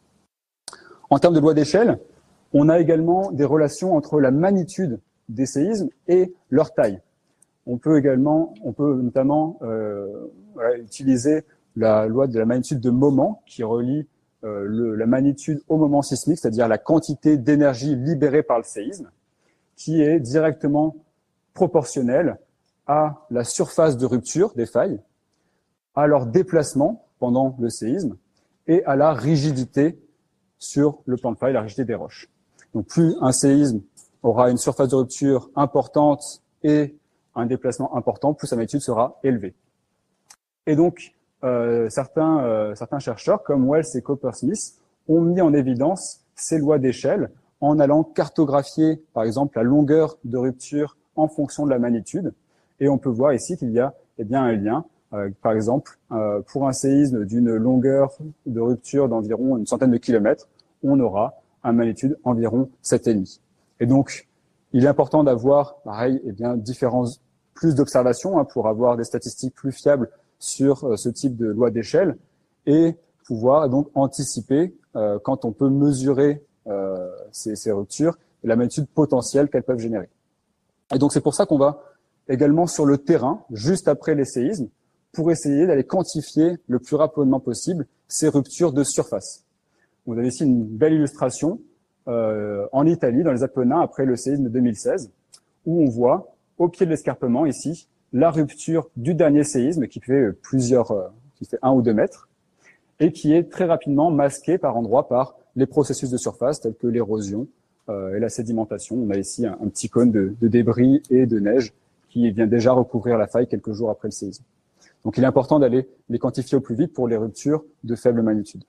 En termes de loi d'échelle, on a également des relations entre la magnitude des séismes et leur taille. On peut notamment utiliser la loi de la magnitude de moment qui relie la magnitude au moment sismique, c'est-à-dire la quantité d'énergie libérée par le séisme, qui est directement proportionnelle à la surface de rupture des failles, à leur déplacement pendant le séisme et à la rigidité sur le plan de faille, la rigidité des roches. Donc plus un séisme aura une surface de rupture importante et un déplacement important, plus sa magnitude sera élevée. Et donc, certains chercheurs, comme Wells et Coppersmith, ont mis en évidence ces lois d'échelle en allant cartographier, par exemple, la longueur de rupture en fonction de la magnitude. Et on peut voir ici qu'il y a un lien. Par exemple, pour un séisme d'une longueur de rupture d'environ une centaine de kilomètres, on aura une magnitude environ 7,5. Et donc, il est important d'avoir, pareil, plus d'observations pour avoir des statistiques plus fiables sur ce type de loi d'échelle et pouvoir donc anticiper quand on peut mesurer ces ruptures et la magnitude potentielle qu'elles peuvent générer. Et donc, c'est pour ça qu'on va également sur le terrain, juste après les séismes, pour essayer d'aller quantifier le plus rapidement possible ces ruptures de surface. Vous avez ici une belle illustration en Italie, dans les Apennins, après le séisme de 2016, où on voit, au pied de l'escarpement, ici, la rupture du dernier séisme, qui fait qui fait 1 ou 2 mètres, et qui est très rapidement masquée par endroits par les processus de surface, tels que l'érosion et la sédimentation. On a ici un petit cône de débris et de neige qui vient déjà recouvrir la faille quelques jours après le séisme. Donc, il est important d'aller les quantifier au plus vite pour les ruptures de faible magnitude.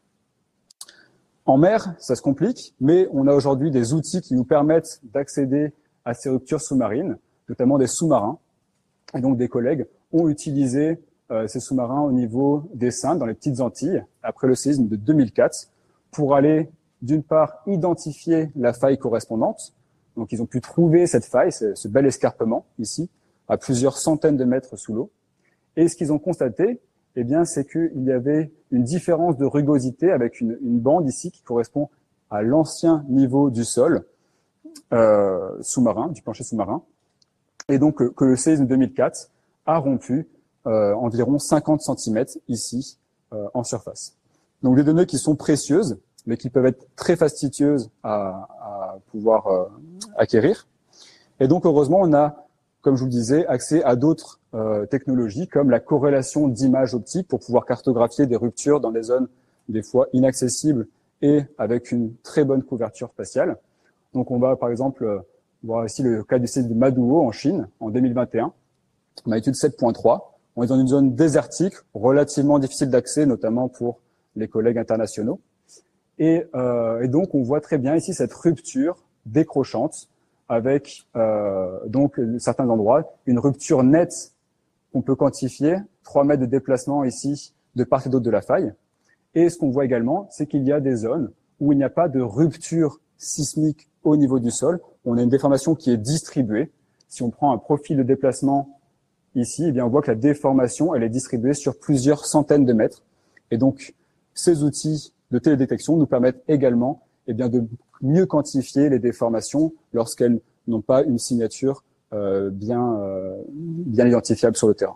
En mer, ça se complique, mais on a aujourd'hui des outils qui nous permettent d'accéder à ces ruptures sous-marines, notamment des sous-marins. Et donc, des collègues ont utilisé ces sous-marins au niveau des Saintes, dans les Petites Antilles, après le séisme de 2004, pour aller, d'une part, identifier la faille correspondante. Donc, ils ont pu trouver cette faille, ce bel escarpement, ici, à plusieurs centaines de mètres sous l'eau. Et ce qu'ils ont constaté, c'est qu'il y avait une différence de rugosité avec une bande ici qui correspond à l'ancien niveau du sol sous-marin, du plancher sous-marin. Et donc, que le séisme 2004 a rompu environ 50 cm ici en surface. Donc, des données qui sont précieuses, mais qui peuvent être très fastidieuses à pouvoir acquérir. Et donc, heureusement, on a, comme je vous le disais, accès à d'autres technologies comme la corrélation d'images optiques pour pouvoir cartographier des ruptures dans des zones des fois inaccessibles et avec une très bonne couverture spatiale. Donc, on va, par exemple, voir ici le cas du séisme de Maduo en Chine en 2021, magnitude 7.3. On est dans une zone désertique, relativement difficile d'accès, notamment pour les collègues internationaux. Et donc, on voit très bien ici cette rupture décrochante avec donc certains endroits, une rupture nette qu'on peut quantifier, 3 mètres de déplacement ici de part et d'autre de la faille. Et ce qu'on voit également, c'est qu'il y a des zones où il n'y a pas de rupture sismique au niveau du sol. On a une déformation qui est distribuée. Si on prend un profil de déplacement ici, on voit que la déformation, elle est distribuée sur plusieurs centaines de mètres. Et donc, ces outils de télédétection nous permettent également de mieux quantifier les déformations lorsqu'elles n'ont pas une signature bien identifiable sur le terrain.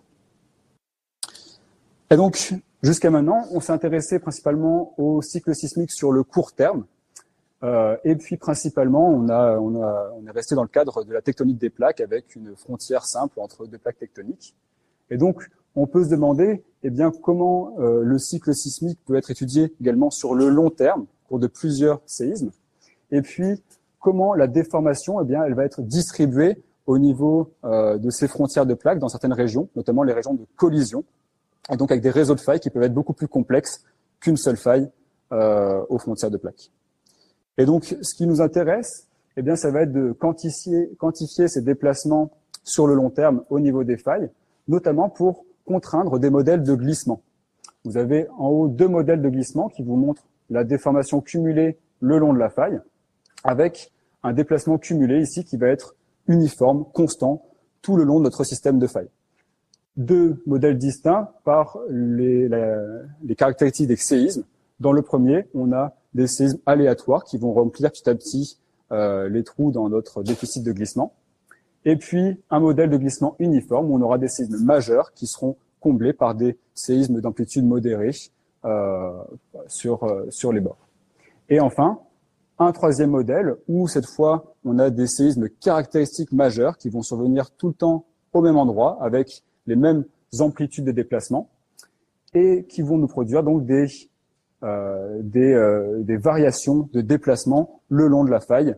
Et donc, jusqu'à maintenant, on s'est intéressé principalement au cycle sismique sur le court terme. Et puis, principalement, on est resté dans le cadre de la tectonique des plaques avec une frontière simple entre deux plaques tectoniques. Et donc, on peut se demander comment le cycle sismique peut être étudié également sur le long terme, au cours de plusieurs séismes. Et puis, comment la déformation, elle va être distribuée au niveau de ces frontières de plaques dans certaines régions, notamment les régions de collision, et donc avec des réseaux de failles qui peuvent être beaucoup plus complexes qu'une seule faille aux frontières de plaques. Et donc, ce qui nous intéresse, ça va être de quantifier ces déplacements sur le long terme au niveau des failles, notamment pour contraindre des modèles de glissement. Vous avez en haut 2 modèles de glissement qui vous montrent la déformation cumulée le long de la faille, avec un déplacement cumulé ici qui va être uniforme, constant, tout le long de notre système de failles. Deux modèles distincts par les caractéristiques des séismes. Dans le premier, on a des séismes aléatoires qui vont remplir petit à petit les trous dans notre déficit de glissement. Et puis, un modèle de glissement uniforme où on aura des séismes majeurs qui seront comblés par des séismes d'amplitude modérée sur les bords. Et enfin, un troisième modèle où cette fois, on a des séismes caractéristiques majeurs qui vont survenir tout le temps au même endroit avec les mêmes amplitudes de déplacement et qui vont nous produire donc des variations de déplacement le long de la faille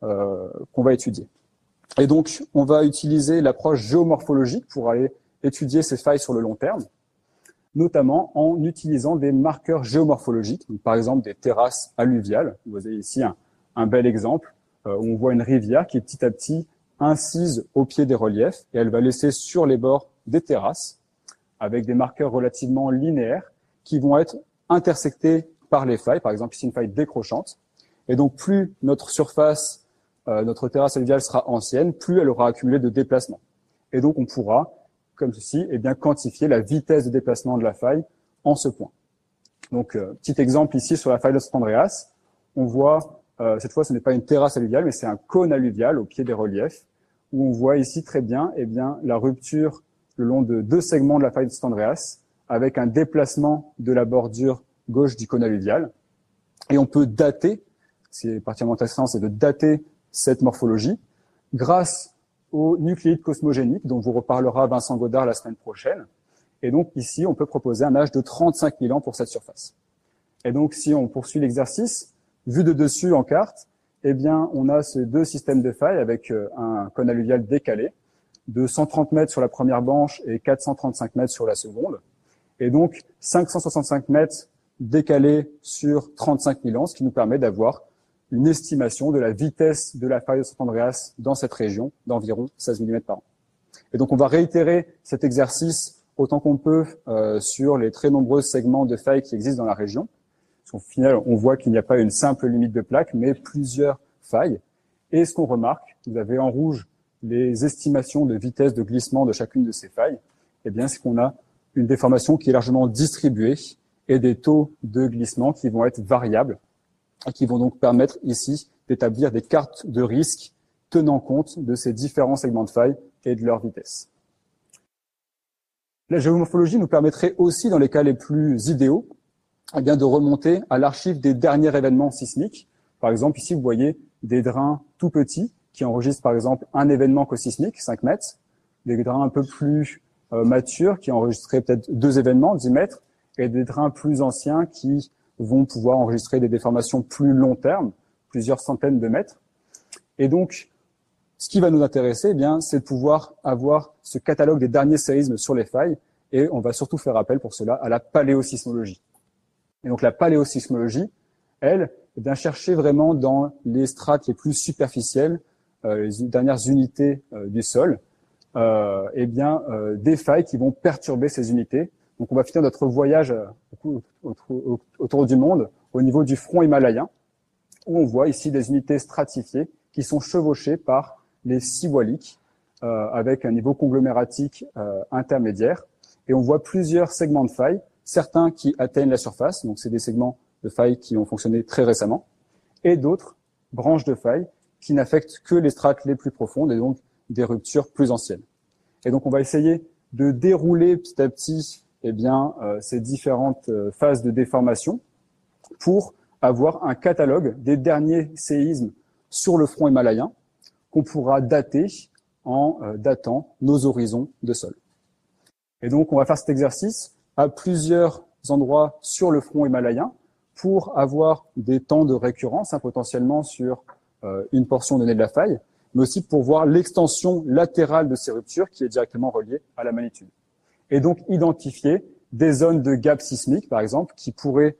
qu'on va étudier. Et donc, on va utiliser l'approche géomorphologique pour aller étudier ces failles sur le long terme, notamment en utilisant des marqueurs géomorphologiques, donc par exemple des terrasses alluviales. Vous voyez ici un bel exemple où on voit une rivière qui est petit à petit incise au pied des reliefs et elle va laisser sur les bords des terrasses avec des marqueurs relativement linéaires qui vont être intersectés par les failles, par exemple ici une faille décrochante. Et donc plus notre surface, notre terrasse alluviale sera ancienne, plus elle aura accumulé de déplacement. Et donc on pourra, comme ceci, quantifier la vitesse de déplacement de la faille en ce point. Donc petit exemple ici sur la faille de Sant Andreas, on voit, cette fois ce n'est pas une terrasse alluviale, mais c'est un cône alluvial au pied des reliefs, où on voit ici très bien, la rupture le long de deux segments de la faille de Sant Andreas, avec un déplacement de la bordure gauche du cône alluvial. Et on peut dater, c'est particulièrement intéressant, c'est de dater cette morphologie grâce aux nucléides cosmogéniques dont vous reparlera Vincent Godard la semaine prochaine. Et donc ici, on peut proposer un âge de 35 000 ans pour cette surface. Et donc si on poursuit l'exercice, vu de dessus en carte, on a ces deux systèmes de failles avec un cône alluvial décalé de 130 mètres sur la première banche et 435 mètres sur la seconde. Et donc 565 mètres décalés sur 35 000 ans, ce qui nous permet d'avoir une estimation de la vitesse de la faille de Sant Andreas dans cette région d'environ 16 mm par an. Et donc on va réitérer cet exercice autant qu'on peut sur les très nombreux segments de failles qui existent dans la région. Parce qu'au final, on voit qu'il n'y a pas une simple limite de plaque, mais plusieurs failles. Et ce qu'on remarque, vous avez en rouge les estimations de vitesse de glissement de chacune de ces failles, c'est qu'on a une déformation qui est largement distribuée et des taux de glissement qui vont être variables et qui vont donc permettre ici d'établir des cartes de risque tenant compte de ces différents segments de failles et de leur vitesse. La géomorphologie nous permettrait aussi, dans les cas les plus idéaux, de remonter à l'archive des derniers événements sismiques. Par exemple, ici, vous voyez des drains tout petits qui enregistrent, par exemple, un événement cosismique, 5 mètres, des drains un peu plus matures qui enregistraient peut-être 2 événements, 10 mètres, et des drains plus anciens qui vont pouvoir enregistrer des déformations plus long terme, plusieurs centaines de mètres. Et donc, ce qui va nous intéresser, c'est de pouvoir avoir ce catalogue des derniers séismes sur les failles, et on va surtout faire appel pour cela à la paléosismologie. Et donc la paléosismologie, elle, chercher vraiment dans les strates les plus superficielles, les dernières unités du sol, des failles qui vont perturber ces unités. Donc on va finir notre voyage autour du monde au niveau du front himalayen, où on voit ici des unités stratifiées qui sont chevauchées par les siwaliks avec un niveau conglomératique intermédiaire. Et on voit plusieurs segments de failles, certains qui atteignent la surface, donc c'est des segments de failles qui ont fonctionné très récemment, et d'autres branches de failles qui n'affectent que les strates les plus profondes et donc des ruptures plus anciennes. Et donc on va essayer de dérouler petit à petit ces différentes phases de déformation pour avoir un catalogue des derniers séismes sur le front himalayen qu'on pourra dater en datant nos horizons de sol. Et donc on va faire cet exercice à plusieurs endroits sur le front himalayen pour avoir des temps de récurrence potentiellement sur une portion donnée de la faille, mais aussi pour voir l'extension latérale de ces ruptures qui est directement reliée à la magnitude. Et donc identifier des zones de gap sismique, par exemple, qui pourraient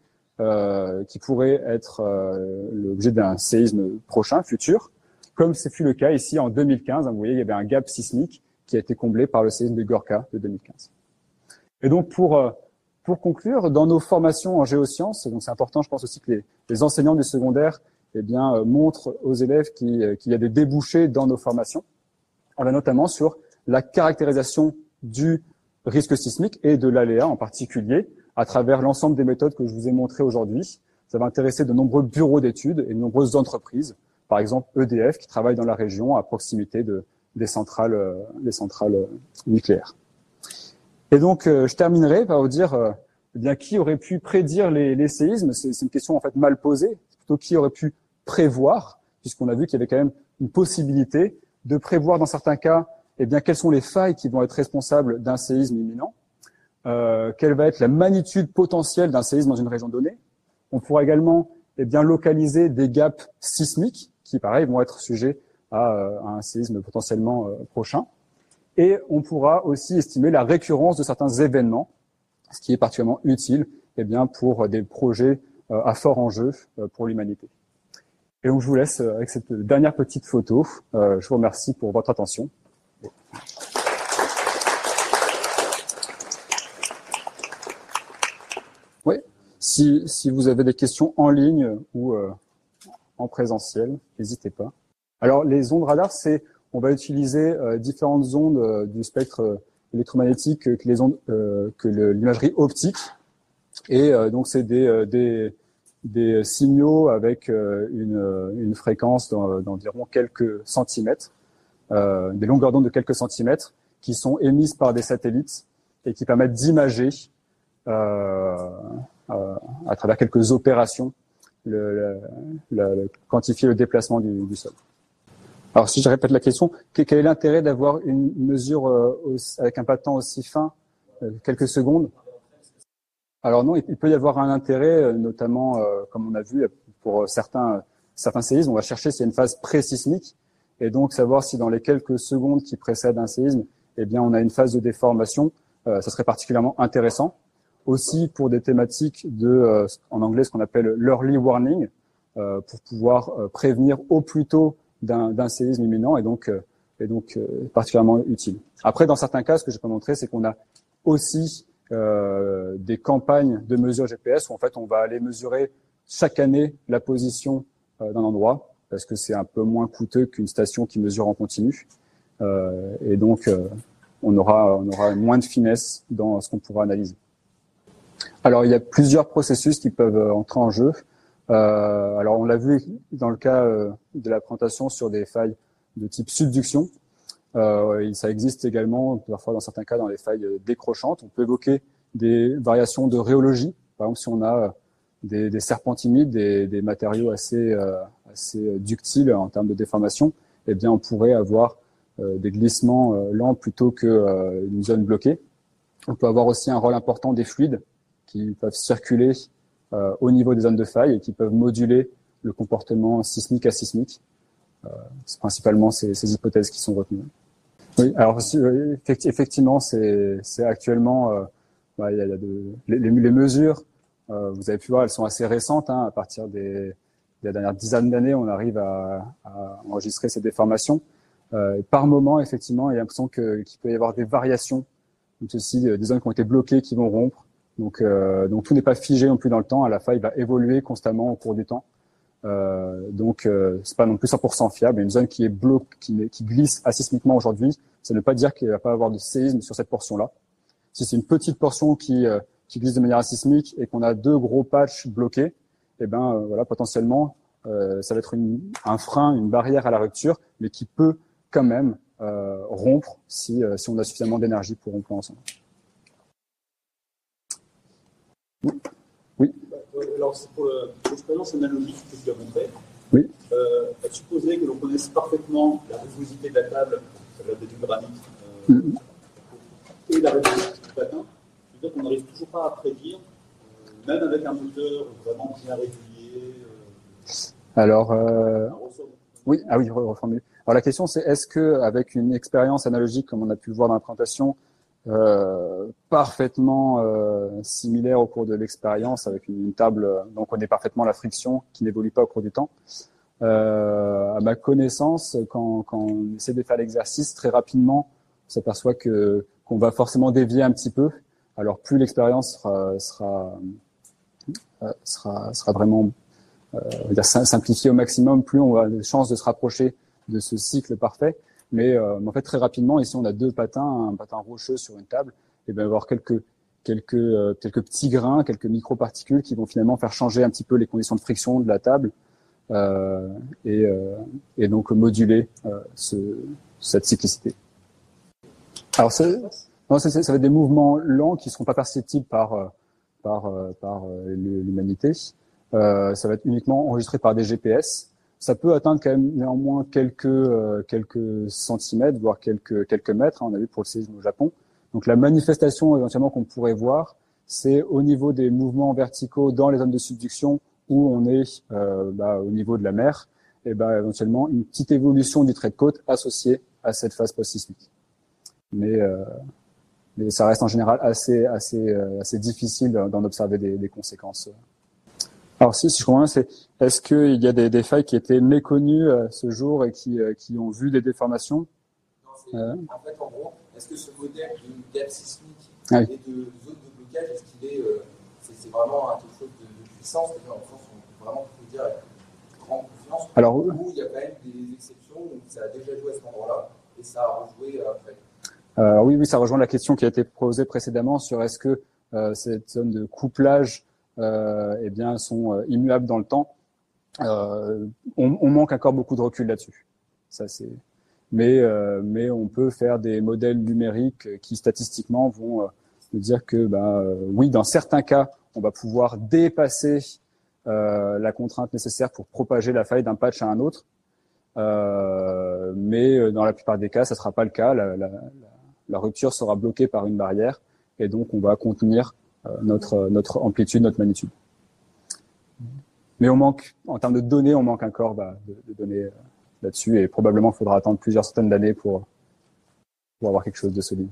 être l'objet d'un séisme prochain, futur, comme ce fut le cas ici en 2015. Vous voyez, il y avait un gap sismique qui a été comblé par le séisme de Gorka de 2015. Et donc pour conclure, dans nos formations en géosciences, donc c'est important, je pense aussi que les enseignants du secondaire montre aux élèves qu'il y a des débouchés dans nos formations. On va notamment sur la caractérisation du risque sismique et de l'aléa en particulier à travers l'ensemble des méthodes que je vous ai montrées aujourd'hui. Ça va intéresser de nombreux bureaux d'études et de nombreuses entreprises, par exemple EDF qui travaille dans la région à proximité des centrales nucléaires. Et donc, je terminerai par vous dire qui aurait pu prédire les séismes. C'est une question en fait mal posée. C'est plutôt qui aurait pu prévoir, puisqu'on a vu qu'il y avait quand même une possibilité de prévoir dans certains cas, quelles sont les failles qui vont être responsables d'un séisme imminent, quelle va être la magnitude potentielle d'un séisme dans une région donnée. On pourra également localiser des gaps sismiques qui, pareil, vont être sujets à un séisme potentiellement prochain. Et on pourra aussi estimer la récurrence de certains événements, ce qui est particulièrement utile pour des projets à fort enjeu pour l'humanité. Et donc je vous laisse avec cette dernière petite photo. Je vous remercie pour votre attention. Oui, si vous avez des questions en ligne ou en présentiel, n'hésitez pas. Alors les ondes radar, on va utiliser différentes ondes du spectre électromagnétique que l'imagerie optique. Et donc c'est des signaux avec une fréquence d'environ quelques centimètres, des longueurs d'onde de quelques centimètres, qui sont émises par des satellites et qui permettent d'imager à travers quelques opérations quantifier le déplacement du sol. Alors si je répète la question, quel est l'intérêt d'avoir une mesure avec un pas de temps aussi fin, quelques secondes? Alors non, il peut y avoir un intérêt, notamment comme on a vu pour certains séismes, on va chercher s'il y a une phase pré-sismique et donc savoir si dans les quelques secondes qui précèdent un séisme, on a une phase de déformation, ça serait particulièrement intéressant. Aussi pour des thématiques en anglais ce qu'on appelle l'early warning, pour pouvoir prévenir au plus tôt d'un séisme imminent et donc particulièrement utile. Après, dans certains cas, ce que je peux montrer, c'est qu'on a aussi des campagnes de mesure GPS où en fait on va aller mesurer chaque année la position d'un endroit parce que c'est un peu moins coûteux qu'une station qui mesure en continu et donc on aura moins de finesse dans ce qu'on pourra analyser. Alors il y a plusieurs processus qui peuvent entrer en jeu. Alors on l'a vu dans le cas de la présentation sur des failles de type subduction. Ça existe également parfois dans certains cas dans les failles décrochantes. On peut évoquer des variations de rhéologie. Par exemple, si on a des serpentinides, des matériaux assez ductiles en termes de déformation, on pourrait avoir des glissements lents plutôt qu'une zone bloquée. On peut avoir aussi un rôle important des fluides qui peuvent circuler au niveau des zones de faille et qui peuvent moduler le comportement sismique asismique. C'est principalement ces hypothèses qui sont retenues. Oui, alors effectivement, c'est actuellement il y a les mesures. Vous avez pu voir, elles sont assez récentes. À partir de la dernière dizaine d'années, on arrive à enregistrer ces déformations. Par moment, effectivement, il y a l'impression qu'il peut y avoir des variations, donc aussi des zones qui ont été bloquées, qui vont rompre. Donc tout n'est pas figé non plus dans le temps. La faille va évoluer constamment au cours du temps. Donc c'est pas non plus 100% fiable. Une zone qui est qui glisse asismiquement aujourd'hui, ça ne veut pas dire qu'il va pas avoir de séisme sur cette portion-là. Si c'est une petite portion qui glisse de manière asismique et qu'on a deux gros patchs bloqués, potentiellement ça va être un frein, une barrière à la rupture, mais qui peut quand même rompre si on a suffisamment d'énergie pour rompre ensemble. Oui. Alors, c'est pour l'expérience analogique que tu as montrée. Oui. À supposer que l'on connaisse parfaitement la rugosité de la table, ça va être du granit, et la rugosité du patin, c'est-à-dire qu'on n'arrive toujours pas à prédire, même avec un moteur vraiment bien régulier. Alors, oui, reformuler. Alors la question c'est est-ce que avec une expérience analogique comme on a pu le voir dans la présentation, parfaitement similaire au cours de l'expérience avec une table dont on connaît parfaitement la friction qui n'évolue pas au cours du temps. À ma connaissance, quand on essaie de faire l'exercice, très rapidement, on s'aperçoit qu'on va forcément dévier un petit peu. Alors plus l'expérience sera vraiment on va dire simplifier au maximum, plus on a de chances de se rapprocher de ce cycle parfait. Mais en fait, très rapidement, ici, on a deux patins, un patin rocheux sur une table, et bien, il va y avoir quelques petits grains, quelques microparticules qui vont finalement faire changer un petit peu les conditions de friction de la table, et donc moduler cette cyclicité. Alors, ça va être des mouvements lents qui ne seront pas perceptibles par l'humanité. Ça va être uniquement enregistré par des GPS. Ça peut atteindre quand même néanmoins quelques centimètres, voire quelques mètres. On a vu pour le séisme au Japon. Donc la manifestation éventuellement qu'on pourrait voir, c'est au niveau des mouvements verticaux dans les zones de subduction où on est au niveau de la mer, et éventuellement une petite évolution du trait de côte associée à cette phase post-sismique. Mais ça reste en général assez difficile d'en observer des conséquences. Alors si je comprends bien, est-ce qu'il y a des failles qui étaient méconnues ce jour et qui ont vu des déformations? Non, en fait, en gros, est-ce que ce modèle de gap sismique et de zone de blocage, est-ce qu'il est, c'est vraiment quelque chose de puissant, c'est-à-dire en sens où on peut vraiment dire avec grande confiance, ou il y a quand même des exceptions où ça a déjà joué à cet endroit-là et ça a rejoué après? Oui, ça rejoint la question qui a été posée précédemment sur est-ce que cette zone de couplage sont immuables dans le temps. On manque encore beaucoup de recul là-dessus. Ça c'est. Mais on peut faire des modèles numériques qui statistiquement vont nous dire que oui, dans certains cas, on va pouvoir dépasser la contrainte nécessaire pour propager la faille d'un patch à un autre. Mais dans la plupart des cas, ça sera pas le cas. La rupture sera bloquée par une barrière et donc on va contenir notre amplitude, notre magnitude. Mais on manque, en termes de données, on manque encore de données là-dessus et probablement il faudra attendre plusieurs centaines d'années pour avoir quelque chose de solide.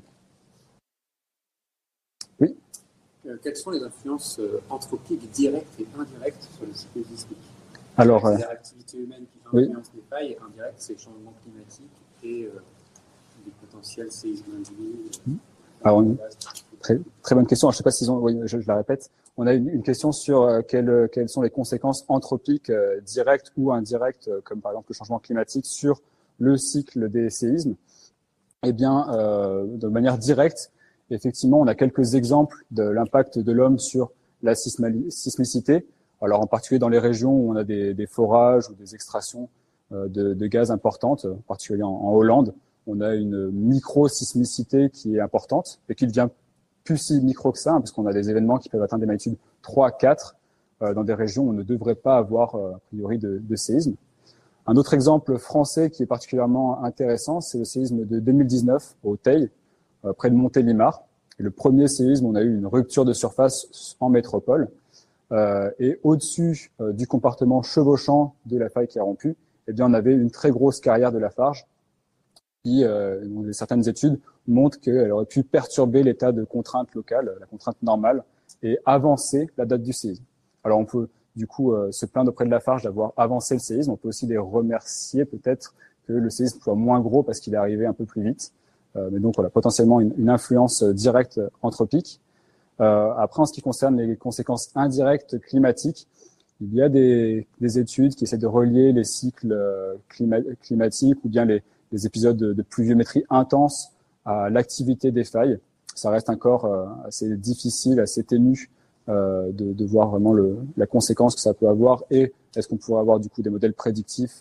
Oui. Quelles sont les influences anthropiques directes et indirectes sur le cycle sismique? Alors, les activités humaines qui influencent les failles, et indirectes, c'est le changement climatique et les potentiels séismes induits. Alors, très bonne question. Alors, je sais pas s'ils ont, oui, je la répète. On a une question sur quelles sont les conséquences anthropiques directes ou indirectes, comme par exemple le changement climatique, sur le cycle des séismes. Eh bien, de manière directe, effectivement, on a quelques exemples de l'impact de l'homme sur la sismicité. Alors, en particulier dans les régions où on a des forages ou des extractions de gaz importantes, en particulier en Hollande, on a une micro-sismicité qui est importante et qui devient plus si micro que ça, parce qu'on a des événements qui peuvent atteindre des magnitudes 3, 4 dans des régions où on ne devrait pas avoir a priori de séisme. Un autre exemple français qui est particulièrement intéressant, c'est le séisme de 2019 au Teil, près de Montélimar. Et le premier séisme, on a eu une rupture de surface en métropole. Et au-dessus du compartiment chevauchant de la faille qui a rompu, eh bien, on avait une très grosse carrière de Lafarge qui, certaines études montrent qu'elle aurait pu perturber l'état de contrainte locale, la contrainte normale, et avancer la date du séisme. Alors, on peut du coup se plaindre auprès de Lafarge d'avoir avancé le séisme. On peut aussi les remercier peut-être que le séisme soit moins gros parce qu'il est arrivé un peu plus vite. Mais donc, voilà, potentiellement une influence directe anthropique. Après, en ce qui concerne les conséquences indirectes climatiques, il y a des études qui essaient de relier les cycles climatiques ou bien les épisodes de pluviométrie intense à l'activité des failles. Ça reste encore assez difficile, assez ténu de voir vraiment la conséquence que ça peut avoir et est-ce qu'on pourrait avoir du coup des modèles prédictifs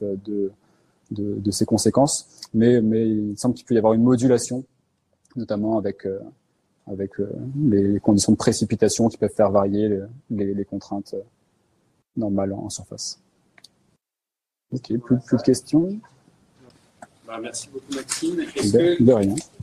de ces conséquences. Mais il semble qu'il peut y avoir une modulation, notamment avec les conditions de précipitation qui peuvent faire varier les contraintes normales en surface. Ok, plus de questions. Merci beaucoup Maxime. De rien.